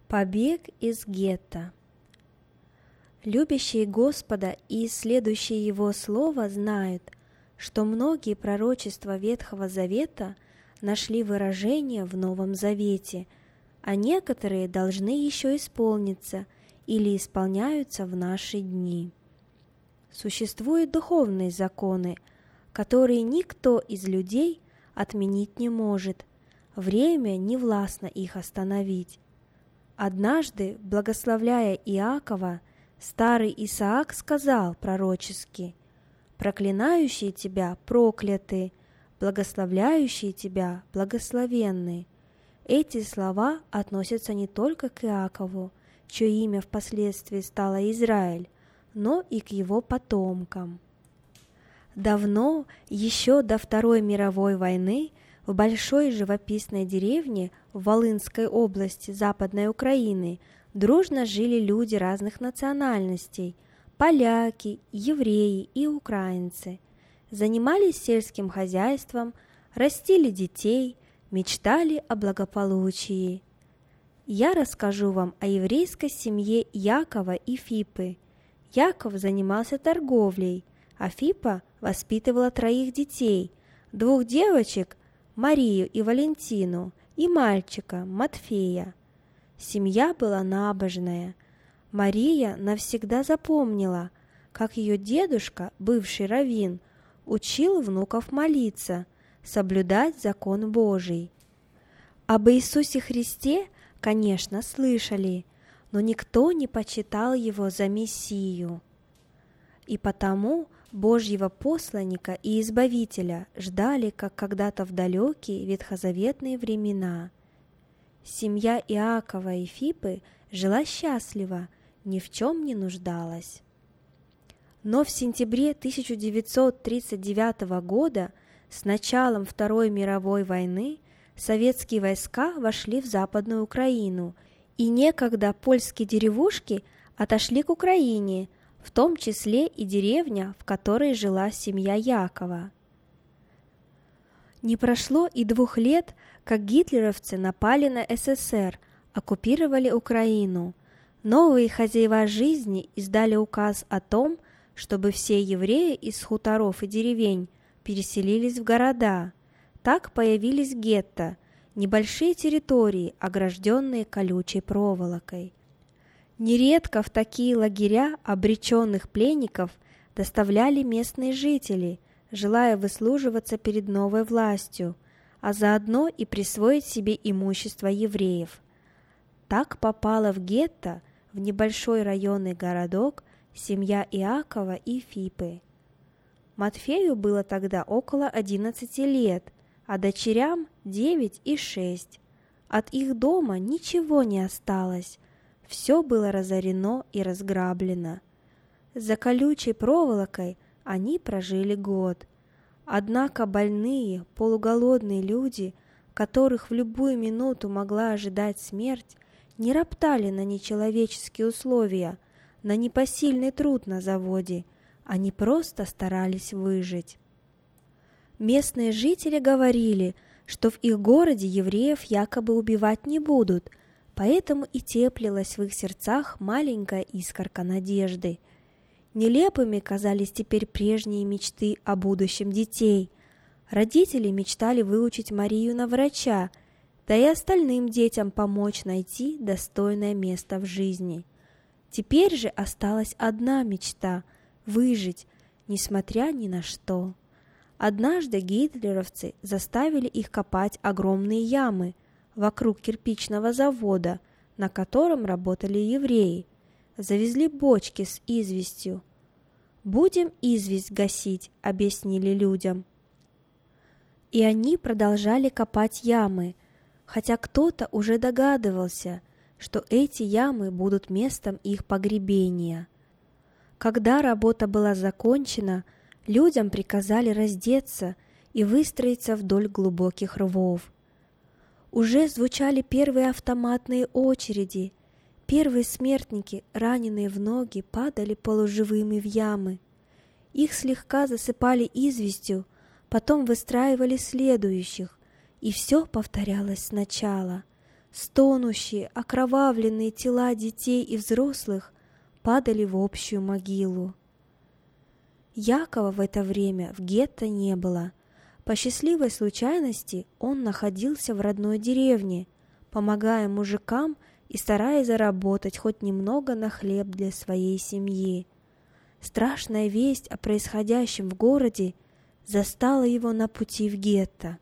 Побег из гетто. Любящие Господа и исследующие Его Слово знают, что многие пророчества Ветхого Завета нашли выражение в Новом Завете, а некоторые должны еще исполниться или исполняются в наши дни. Существуют духовные законы, которые никто из людей отменить не может, время не властно их остановить. Однажды, благословляя Иакова, старый Исаак сказал пророчески: «Проклинающие тебя прокляты, благословляющие тебя благословенны». Эти слова относятся не только к Иакову, чье имя впоследствии стало Израиль, но и к его потомкам. Давно, еще до Второй мировой войны, в большой живописной деревне в Волынской области Западной Украины дружно жили люди разных национальностей – поляки, евреи и украинцы. Занимались сельским хозяйством, растили детей, мечтали о благополучии. Я расскажу вам о еврейской семье Якова и Фипы. Яков занимался торговлей, а Фипа воспитывала 3 детей, 2 девочек – Марию и Валентину, и мальчика Матфея. Семья была набожная. Мария навсегда запомнила, как ее дедушка, бывший раввин, учил внуков молиться, соблюдать закон Божий. Об Иисусе Христе, конечно, слышали, но никто не почитал его за Мессию. И потому Божьего посланника и избавителя ждали, как когда-то в далекие ветхозаветные времена. Семья Иакова и Фипы жила счастливо, ни в чем не нуждалась. Но в сентябре 1939 года, с началом Второй мировой войны, советские войска вошли в Западную Украину, и некогда польские деревушки отошли к Украине, в том числе и деревня, в которой жила семья Якова. Не прошло и 2 лет, как гитлеровцы напали на СССР, оккупировали Украину. Новые хозяева жизни издали указ о том, чтобы все евреи из хуторов и деревень переселились в города. Так появились гетто, небольшие территории, огражденные колючей проволокой. Нередко в такие лагеря обреченных пленников доставляли местные жители, желая выслуживаться перед новой властью, а заодно и присвоить себе имущество евреев. Так попала в гетто, в небольшой районный городок, семья Иакова и Фипы. Матфею было тогда около 11 лет, а дочерям 9 и 6. От их дома ничего не осталось. Все было разорено и разграблено. За колючей проволокой они прожили год. Однако больные, полуголодные люди, которых в любую минуту могла ожидать смерть, не роптали на нечеловеческие условия, на непосильный труд на заводе. Они просто старались выжить. Местные жители говорили, что в их городе евреев якобы убивать не будут, поэтому и теплилась в их сердцах маленькая искорка надежды. Нелепыми казались теперь прежние мечты о будущем детей. Родители мечтали выучить Марию на врача, да и остальным детям помочь найти достойное место в жизни. Теперь же осталась одна мечта – выжить, несмотря ни на что. Однажды гитлеровцы заставили их копать огромные ямы вокруг кирпичного завода, на котором работали евреи. Завезли бочки с известью. «Будем известь гасить», — объяснили людям. И они продолжали копать ямы, хотя кто-то уже догадывался, что эти ямы будут местом их погребения. Когда работа была закончена, людям приказали раздеться и выстроиться вдоль глубоких рвов. Уже звучали первые автоматные очереди. Первые смертники, раненые в ноги, падали полуживыми в ямы. Их слегка засыпали известью, потом выстраивали следующих, и все повторялось сначала. стонущие, окровавленные тела детей и взрослых падали в общую могилу. Якова в это время в гетто не было. По счастливой случайности он находился в родной деревне, помогая мужикам и стараясь заработать хоть немного на хлеб для своей семьи. Страшная весть о происходящем в городе застала его на пути в гетто.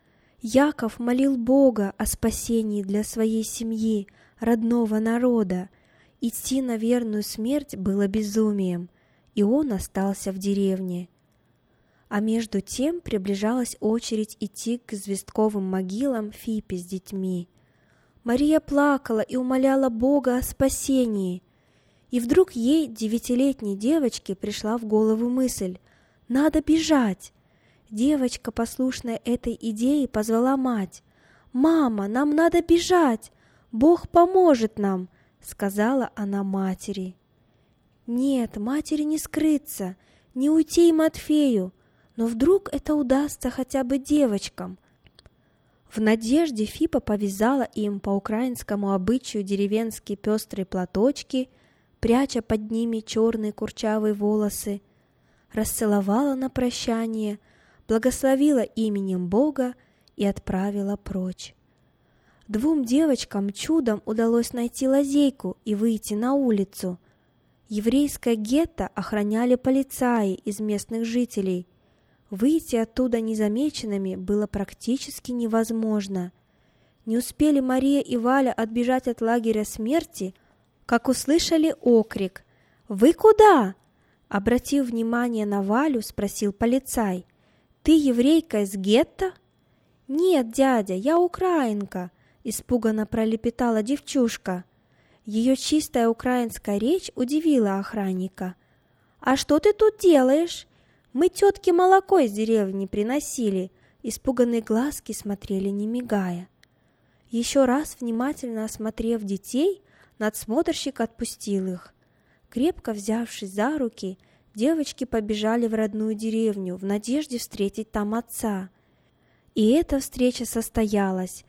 Яков молил Бога о спасении для своей семьи, родного народа. Идти на верную смерть было безумием, и он остался в деревне. А между тем приближалась очередь идти к известковым могилам Фипи с детьми. Мария плакала и умоляла Бога о спасении. И вдруг ей, 9-летней девочке, пришла в голову мысль: «Надо бежать!» Девочка, послушная этой идее, позвала мать. «Мама, нам надо бежать! Бог поможет нам!» — сказала она матери. Нет, матери не скрыться, не уйти и Матфею, но вдруг это удастся хотя бы девочкам. В надежде Фипа повязала им по украинскому обычаю деревенские пестрые платочки, пряча под ними черные курчавые волосы, расцеловала на прощание, благословила именем Бога и отправила прочь. 2 девочкам чудом удалось найти лазейку и выйти на улицу. Еврейское гетто охраняли полицаи из местных жителей. Выйти оттуда незамеченными было практически невозможно. Не успели Мария и Валя отбежать от лагеря смерти, как услышали окрик: «Вы куда?» Обратив внимание на Валю, спросил полицай: «Ты еврейка из гетто?» «Нет, дядя, я украинка», — испуганно пролепетала девчушка. Ее чистая украинская речь удивила охранника. «А что ты тут делаешь? Мы тетке молоко из деревни приносили». Испуганные глазки смотрели, не мигая. Еще раз внимательно осмотрев детей, надсмотрщик отпустил их. Крепко взявшись за руки, девочки побежали в родную деревню в надежде встретить там отца. И эта встреча состоялась.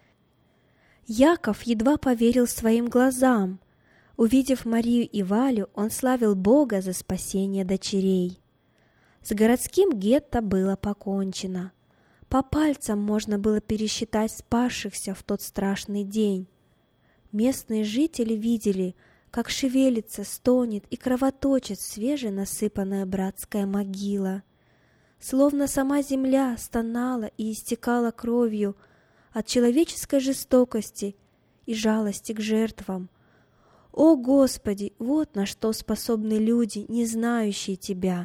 Яков едва поверил своим глазам. Увидев Марию и Валю, он славил Бога за спасение дочерей. С городским гетто было покончено. По пальцам можно было пересчитать спасшихся в тот страшный день. Местные жители видели, как шевелится, стонет и кровоточит свеженасыпанная братская могила. Словно сама земля стонала и истекала кровью от человеческой жестокости и жалости к жертвам. О, Господи, вот на что способны люди, не знающие Тебя!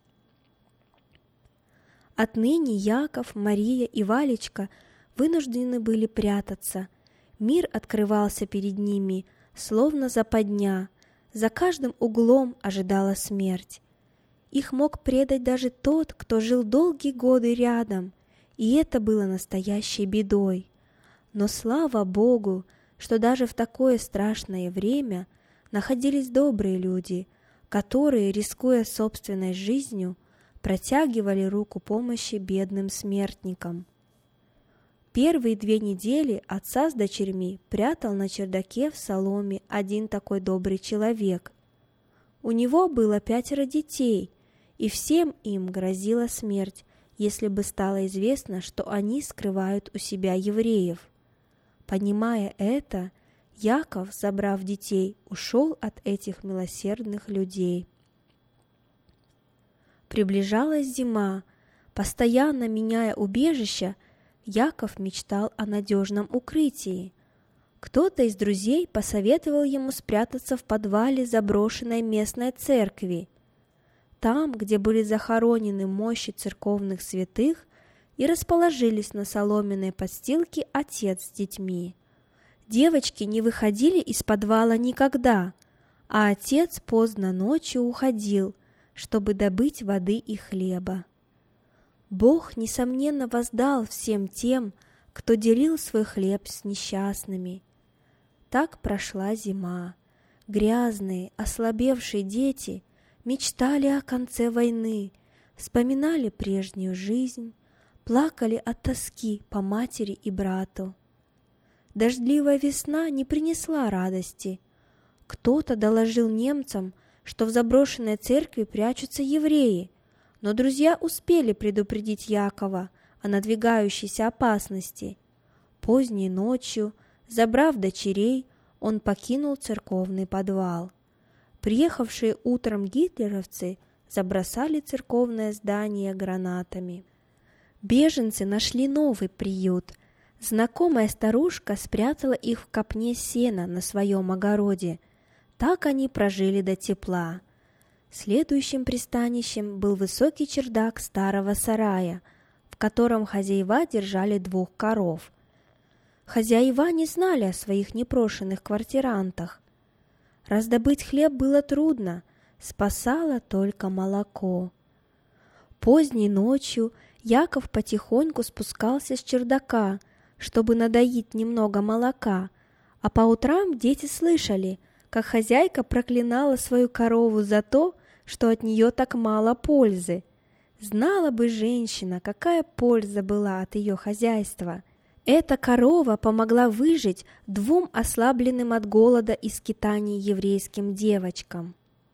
Отныне Яков, Мария и Валечка вынуждены были прятаться. Мир открывался перед ними, словно западня. За каждым углом ожидала смерть. Их мог предать даже тот, кто жил долгие годы рядом, и это было настоящей бедой. Но слава Богу, что даже в такое страшное время находились добрые люди, которые, рискуя собственной жизнью, протягивали руку помощи бедным смертникам. Первые 2 недели отца с дочерьми прятал на чердаке в соломе один такой добрый человек. У него было 5 детей, и всем им грозила смерть, если бы стало известно, что они скрывают у себя евреев. Понимая это, Яков, забрав детей, ушел от этих милосердных людей. Приближалась зима. Постоянно меняя убежище, Яков мечтал о надежном укрытии. Кто-то из друзей посоветовал ему спрятаться в подвале заброшенной местной церкви. Там, где были захоронены мощи церковных святых, и расположились на соломенной подстилке отец с детьми. Девочки не выходили из подвала никогда, а отец поздно ночью уходил, чтобы добыть воды и хлеба. Бог, несомненно, воздал всем тем, кто делил свой хлеб с несчастными. Так прошла зима. Грязные, ослабевшие дети мечтали о конце войны, вспоминали прежнюю жизнь, плакали от тоски по матери и брату. Дождливая весна не принесла радости. Кто-то доложил немцам, что в заброшенной церкви прячутся евреи, но друзья успели предупредить Якова о надвигающейся опасности. Поздней ночью, забрав дочерей, он покинул церковный подвал. Приехавшие утром гитлеровцы забросали церковное здание гранатами. Беженцы нашли новый приют. Знакомая старушка спрятала их в копне сена на своем огороде. Так они прожили до тепла. Следующим пристанищем был высокий чердак старого сарая, в котором хозяева держали 2 коров. Хозяева не знали о своих непрошенных квартирантах. Раздобыть хлеб было трудно, спасало только молоко. Поздней ночью Яков потихоньку спускался с чердака, чтобы надоить немного молока, а по утрам дети слышали, как хозяйка проклинала свою корову за то, что от нее так мало пользы. Знала бы женщина, какая польза была от ее хозяйства. Эта корова помогла выжить 2 ослабленным от голода и скитаний еврейским девочкам.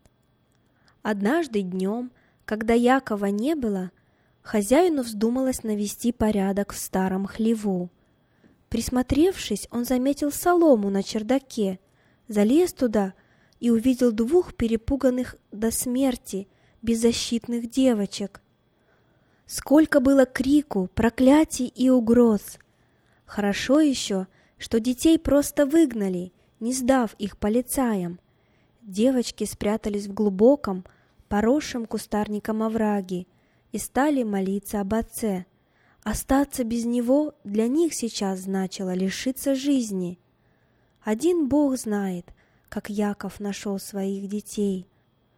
Однажды днем, когда Якова не было, хозяину вздумалось навести порядок в старом хлеву. Присмотревшись, он заметил солому на чердаке, залез туда и увидел 2 перепуганных до смерти беззащитных девочек. Сколько было крику, проклятий и угроз! Хорошо еще, что детей просто выгнали, не сдав их полицаям. Девочки спрятались в глубоком, поросшем кустарником овраге и стали молиться об отце. Остаться без него для них сейчас значило лишиться жизни. Один Бог знает, как Яков нашел своих детей.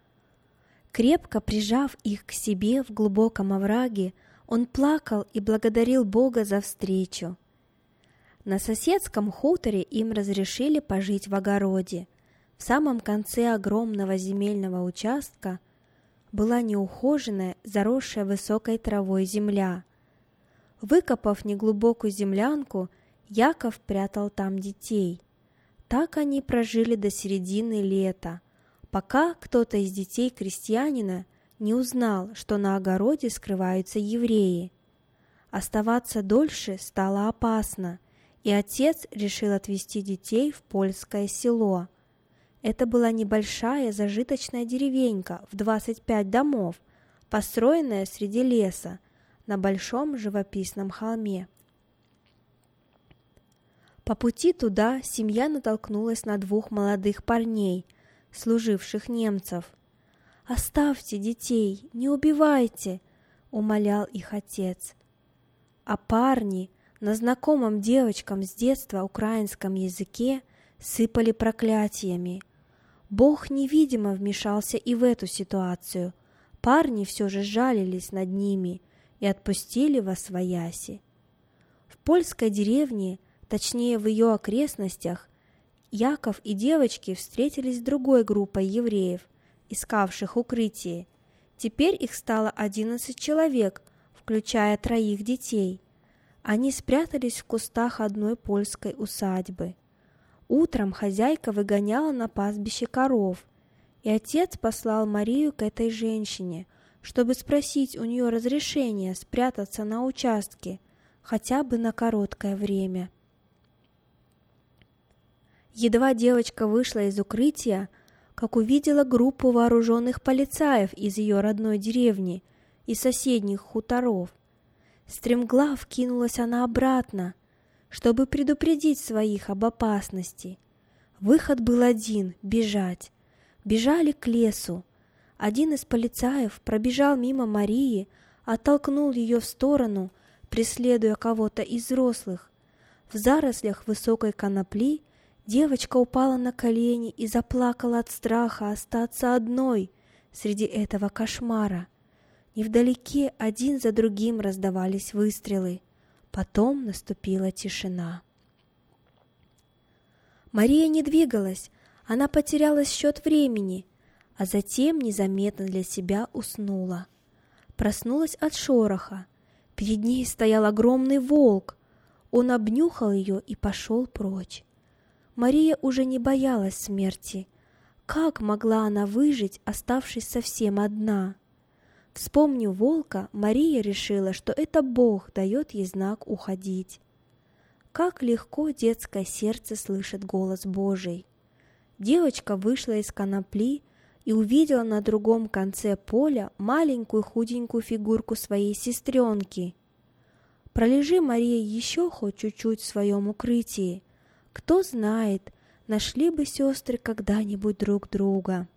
Крепко прижав их к себе в глубоком овраге, он плакал и благодарил Бога за встречу. На соседском хуторе им разрешили пожить в огороде. В самом конце огромного земельного участка была неухоженная, заросшая высокой травой земля. Выкопав неглубокую землянку, Яков прятал там детей. Так они прожили до середины лета, пока кто-то из детей крестьянина не узнал, что на огороде скрываются евреи. Оставаться дольше стало опасно, и отец решил отвезти детей в польское село. Это была небольшая зажиточная деревенька в 25 домов, построенная среди леса, на большом живописном холме. По пути туда семья натолкнулась на 2 молодых парней, служивших немцев. «Оставьте детей, не убивайте!» — умолял их отец. А парни на знакомом девочкам с детства украинском языке сыпали проклятиями. Бог невидимо вмешался и в эту ситуацию. Парни все же жалились над ними и отпустили восвояси. В польской деревне, точнее в ее окрестностях, Яков и девочки встретились с другой группой евреев, искавших укрытие. Теперь их стало 11 человек, включая 3 детей. Они спрятались в кустах одной польской усадьбы. Утром хозяйка выгоняла на пастбище коров, и отец послал Марию к этой женщине, чтобы спросить у нее разрешения спрятаться на участке, хотя бы на короткое время. Едва девочка вышла из укрытия, как увидела группу вооруженных полицаев из ее родной деревни и соседних хуторов. Стремглав кинулась она обратно, чтобы предупредить своих об опасности. Выход был один — бежать. Бежали к лесу. Один из полицаев пробежал мимо Марии, оттолкнул ее в сторону, преследуя кого-то из взрослых. В зарослях высокой конопли девочка упала на колени и заплакала от страха остаться одной среди этого кошмара. Невдалеке один за другим раздавались выстрелы. Потом наступила тишина. Мария не двигалась, она потеряла счет времени, а затем незаметно для себя уснула. Проснулась от шороха. Перед ней стоял огромный волк. Он обнюхал ее и пошел прочь. Мария уже не боялась смерти. Как могла она выжить, оставшись совсем одна? Вспомнив волка, Мария решила, что это Бог дает ей знак уходить. Как легко детское сердце слышит голос Божий. Девочка вышла из конопли и увидела на другом конце поля маленькую худенькую фигурку своей сестренки. Пролежи Мария еще хоть чуть-чуть в своем укрытии, кто знает, нашли бы сестры когда-нибудь друг друга.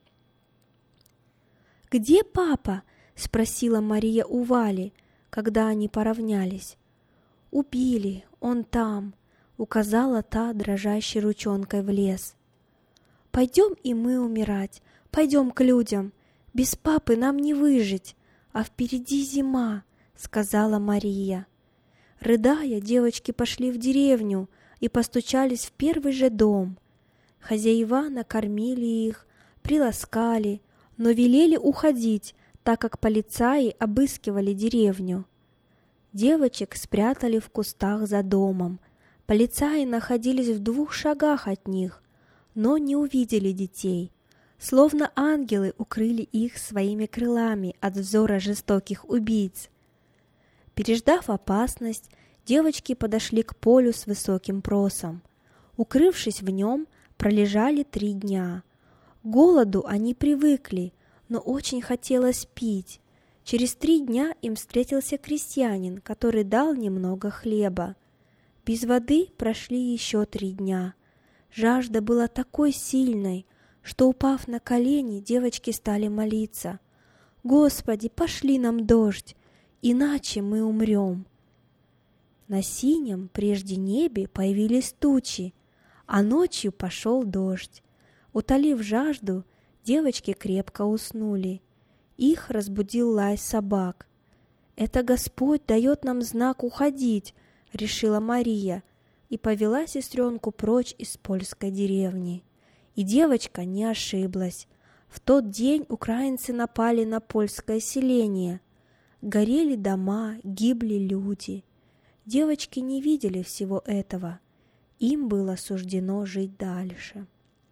«Где папа?» — спросила Мария у Вали, когда они поравнялись. «Убили, он там», — указала та дрожащей ручонкой в лес. «Пойдем и мы умирать, пойдем к людям, без папы нам не выжить, а впереди зима», — сказала Мария. Рыдая, девочки пошли в деревню и постучались в первый же дом. Хозяева накормили их, приласкали, но велели уходить, так как полицаи обыскивали деревню. Девочек спрятали в кустах за домом. Полицаи находились в 2 шагах от них, но не увидели детей. Словно ангелы укрыли их своими крылами от взора жестоких убийц. Переждав опасность, девочки подошли к полю с высоким просом. Укрывшись в нем, пролежали 3 дня. К голоду они привыкли, но очень хотелось пить. Через 3 дня им встретился крестьянин, который дал немного хлеба. Без воды прошли еще 3 дня. Жажда была такой сильной, что, упав на колени, девочки стали молиться: «Господи, пошли нам дождь, иначе мы умрем». На синем прежде небе появились тучи, а ночью пошел дождь. Утолив жажду, девочки крепко уснули. Их разбудил лай собак. «Это Господь дает нам знак уходить», — решила Мария, и повела сестренку прочь из польской деревни. И девочка не ошиблась. В тот день украинцы напали на польское селение. Горели дома, гибли люди. Девочки не видели всего этого. Им было суждено жить дальше.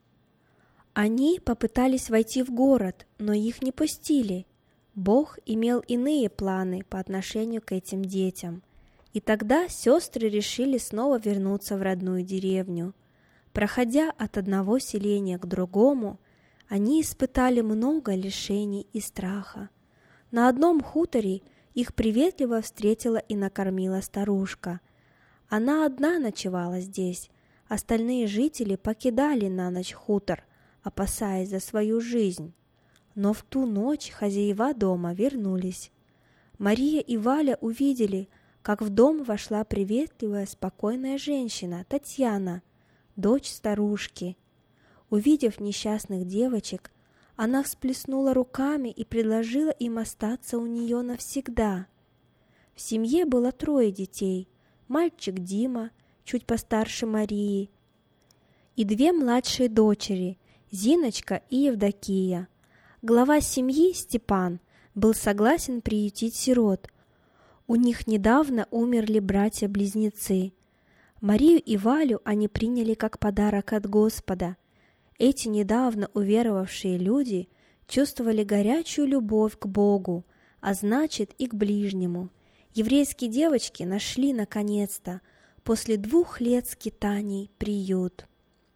Они попытались войти в город, но их не пустили. Бог имел иные планы по отношению к этим детям. И тогда сестры решили снова вернуться в родную деревню. Проходя от одного селения к другому, они испытали много лишений и страха. На одном хуторе их приветливо встретила и накормила старушка. Она одна ночевала здесь, остальные жители покидали на ночь хутор, опасаясь за свою жизнь. Но в ту ночь хозяева дома вернулись. Мария и Валя увидели, как в дом вошла приветливая, спокойная женщина, Татьяна, дочь старушки. Увидев несчастных девочек, она всплеснула руками и предложила им остаться у нее навсегда. В семье было 3 детей: мальчик Дима, чуть постарше Марии, и 2 младшие дочери, Зиночка и Евдокия. Глава семьи, Степан, был согласен приютить сирот. У них недавно умерли братья-близнецы. Марию и Валю они приняли как подарок от Господа. Эти недавно уверовавшие люди чувствовали горячую любовь к Богу, а значит и к ближнему. Еврейские девочки нашли, наконец-то, после 2 лет скитаний, приют.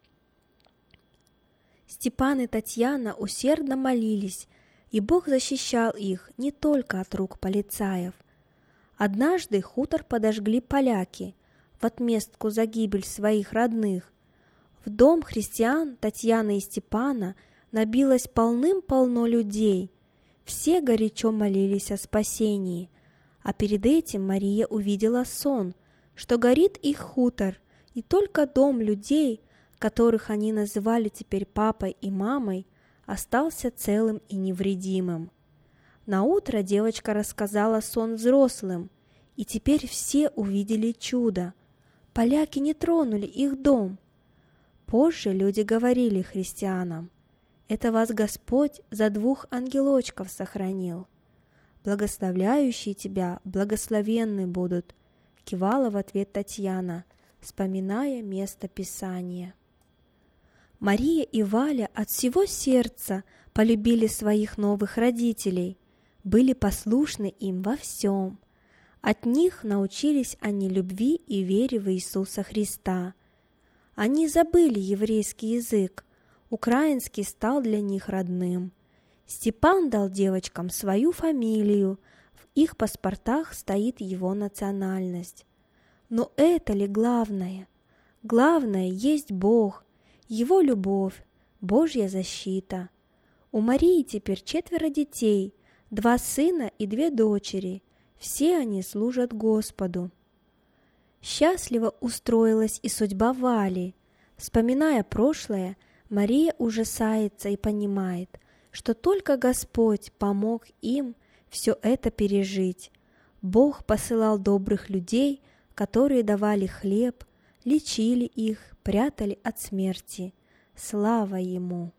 Степан и Татьяна усердно молились, и Бог защищал их не только от рук полицаев. Однажды хутор подожгли поляки в отместку за гибель своих родных. В дом христиан Татьяны и Степана набилось полным-полно людей. Все горячо молились о спасении, а перед этим Мария увидела сон, что горит их хутор, и только дом людей, которых они называли теперь папой и мамой, остался целым и невредимым. Наутро девочка рассказала сон взрослым, и теперь все увидели чудо. Поляки не тронули их дом. Позже люди говорили христианам: «Это вас Господь за 2 ангелочков сохранил. Благословляющие тебя благословенны будут, кивала в ответ Татьяна, вспоминая место Писания. Мария и Валя от всего сердца полюбили своих новых родителей, были послушны им во всем. От них научились они любви и вере в Иисуса Христа. Они забыли еврейский язык, украинский стал для них родным. Степан дал девочкам свою фамилию, в их паспортах стоит его национальность. Но это ли главное? Главное есть Бог, Его любовь, Божья защита. У Марии теперь 4 детей, 2 сына и 2 дочери. Все они служат Господу. Счастливо устроилась и судьба Вали. Вспоминая прошлое, Мария ужасается и понимает, что только Господь помог им все это пережить. Бог посылал добрых людей, которые давали хлеб, лечили их, прятали от смерти. Слава Ему!